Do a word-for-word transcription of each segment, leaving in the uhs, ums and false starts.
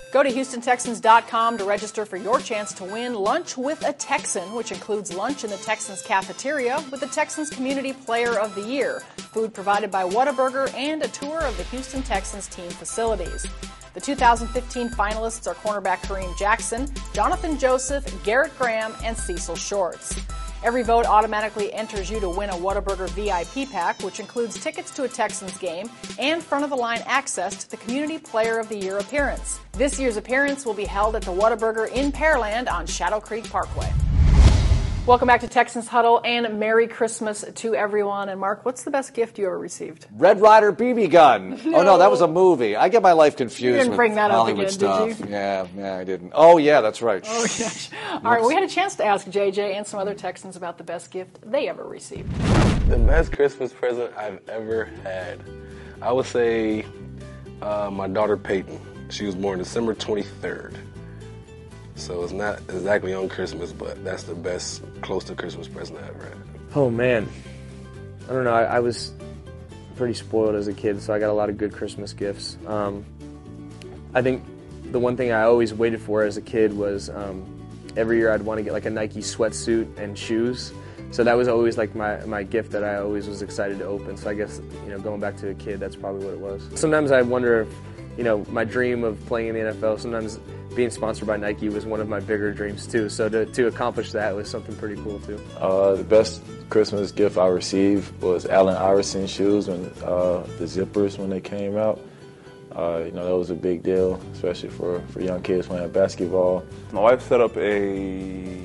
Go to Houston Texans dot com to register for your chance to win Lunch with a Texan, which includes lunch in the Texans cafeteria with the Texans Community Player of the Year, food provided by Whataburger, and a tour of the Houston Texans team facilities. The two thousand fifteen finalists are cornerback Kareem Jackson, Jonathan Joseph, Garrett Graham, and Cecil Shorts. Every vote automatically enters you to win a Whataburger V I P pack, which includes tickets to a Texans game and front-of-the-line access to the Community Player of the Year appearance. This year's appearance will be held at the Whataburger in Pearland on Shadow Creek Parkway. Welcome back to Texans Huddle, and Merry Christmas to everyone. And Mark, what's the best gift you ever received? Red Ryder B B gun. No. Oh, no, that was a movie. I get my life confused You didn't with bring that up Hollywood again, stuff. did you? Yeah, yeah, I didn't. Oh, yeah, that's right. Oh, gosh. All right, well, we had a chance to ask J J and some other Texans about the best gift they ever received. The best Christmas present I've ever had, I would say uh, my daughter Peyton. She was born December twenty-third. So it's not exactly on Christmas, but that's the best close to Christmas present I ever had. Oh, man. I don't know. I, I was pretty spoiled as a kid, so I got a lot of good Christmas gifts. Um, I think the one thing I always waited for as a kid was um, every year I'd want to get like a Nike sweatsuit and shoes. So that was always like my, my gift that I always was excited to open. So I guess, you know, going back to a kid, that's probably what it was. Sometimes I wonder if, you know, my dream of playing in the N F L, sometimes being sponsored by Nike was one of my bigger dreams too. So to, to accomplish that was something pretty cool too. Uh, the best Christmas gift I received was Allen Iverson shoes when uh, the zippers when they came out. Uh, you know, that was a big deal, especially for, for young kids playing basketball. My wife set up a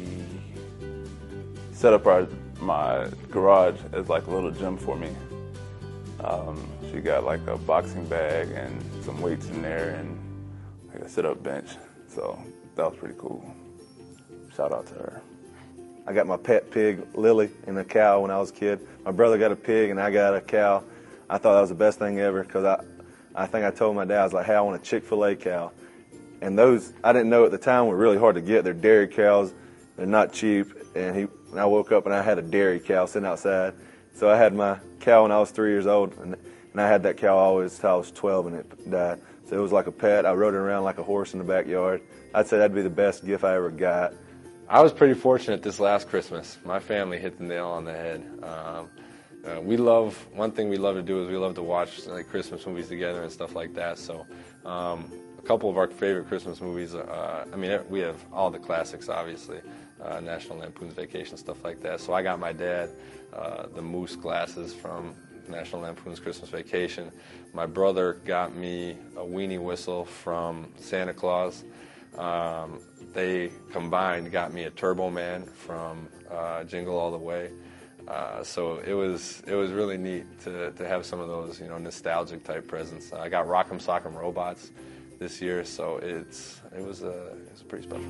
set up our my garage as like a little gym for me. Um, she got like a boxing bag and some weights in there and like a sit-up bench. So that was pretty cool. Shout out to her. I got my pet pig, Lily, and a cow when I was a kid. My brother got a pig and I got a cow. I thought that was the best thing ever because I, I think I told my dad, I was like, hey, I want a Chick-fil-A cow. And those, I didn't know at the time, were really hard to get. They're dairy cows. They're not cheap. And he, and I woke up and I had a dairy cow sitting outside. So I had my cow when I was three years old, and, and I had that cow always until I was twelve and it died. So it was like a pet. I rode it around like a horse in the backyard. I'd say that'd be the best gift I ever got. I was pretty fortunate this last Christmas. My family hit the nail on the head. Um, uh, we love, one thing we love to do is we love to watch like Christmas movies together and stuff like that. So um, a couple of our favorite Christmas movies, uh, I mean, we have all the classics, obviously, uh, National Lampoon's Vacation, stuff like that. So I got my dad uh, the moose glasses from National Lampoon's Christmas Vacation. My brother got me a weenie whistle from Santa Claus. Um, they combined got me a Turbo Man from uh, Jingle All the Way. Uh, so it was it was really neat to to have some of those, you know, nostalgic type presents. I got Rock'em Sock'em Robots this year, so it's it was a it was a pretty special.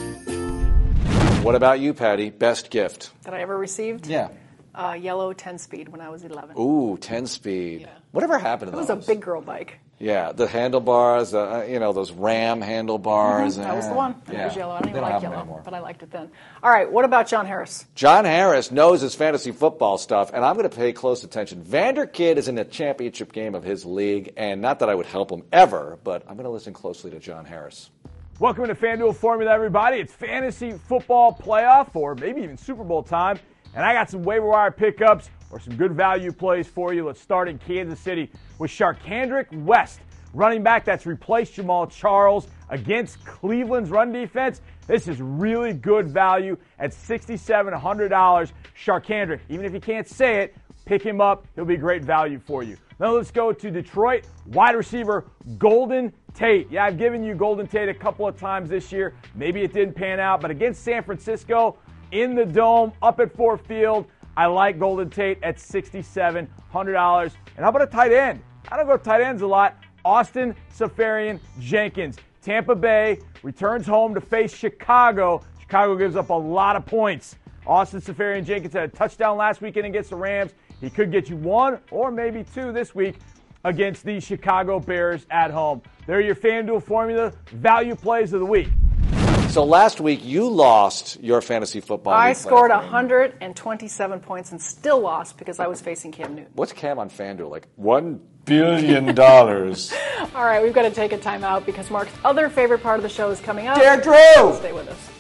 What about you, Patty? Best gift That I ever received? Yeah. Uh, yellow ten-speed when I was eleven. Ooh, ten-speed. Yeah. Whatever happened to It was those? a big girl bike. Yeah, the handlebars, uh, you know, those Ram handlebars. Mm-hmm. That was the one. And yeah. it was yellow. I don't They even don't like have them yellow, anymore. but I liked it then. All right, what about John Harris? John Harris knows his fantasy football stuff, and I'm going to pay close attention. Vander Kidd is in the championship game of his league, and not that I would help him ever, but I'm going to listen closely to John Harris. Welcome to FanDuel Formula, everybody. It's fantasy football playoff, or maybe even Super Bowl time, and I got some waiver wire pickups or some good value plays for you. Let's start in Kansas City with Sharkhandrick West, running back that's replaced Jamal Charles against Cleveland's run defense. This is really good value at six thousand seven hundred dollars. Sharkhandrick, even if you can't say it, pick him up. He'll be great value for you. Now let's go to Detroit, wide receiver Golden Tate. Yeah, I've given you Golden Tate a couple of times this year. Maybe it didn't pan out, but against San Francisco in the Dome, up at Ford Field, I like Golden Tate at six thousand seven hundred dollars. And how about a tight end? I don't go tight ends a lot. Austin Seferian Jenkins. Tampa Bay returns home to face Chicago. Chicago gives up a lot of points. Austin Seferian Jenkins had a touchdown last weekend against the Rams. He could get you one or maybe two this week against the Chicago Bears at home. There are your FanDuel Formula value plays of the week. So last week you lost your fantasy football. I league scored playoff one hundred twenty-seven points and still lost because I was facing Cam Newton. What's Cam on FanDuel? Like one billion dollars. All right, we've got to take a time out because Mark's other favorite part of the show is coming up. Dare Drew! Stay with us.